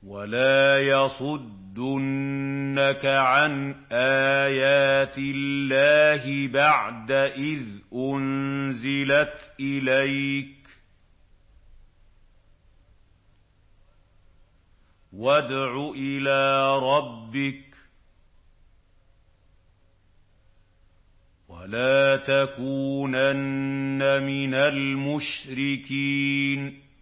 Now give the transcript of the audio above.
وَلَا يَصُدُّنَّكَ عَنْ آيَاتِ اللَّهِ بَعْدَ إِذْ أُنزِلَتْ إِلَيْكَ ۖ وَادْعُ إِلَىٰ رَبِّكَ وَلَا تَكُونَنَّ مِنَ الْمُشْرِكِينَ